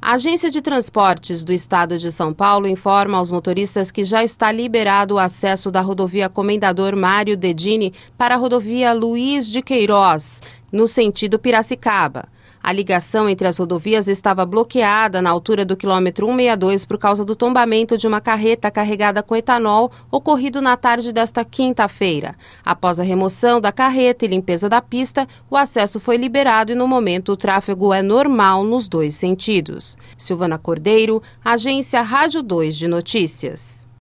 A Agência de Transportes do Estado de São Paulo informa aos motoristas que já está liberado o acesso da rodovia Comendador Mário Dedini para a rodovia Luiz de Queiroz, no sentido Piracicaba. A ligação entre as rodovias estava bloqueada na altura do quilômetro 162 por causa do tombamento de uma carreta carregada com etanol ocorrido na tarde desta quinta-feira. Após a remoção da carreta e limpeza da pista, o acesso foi liberado e no momento o tráfego é normal nos dois sentidos. Silvana Cordeiro, Agência Rádio 2 de Notícias.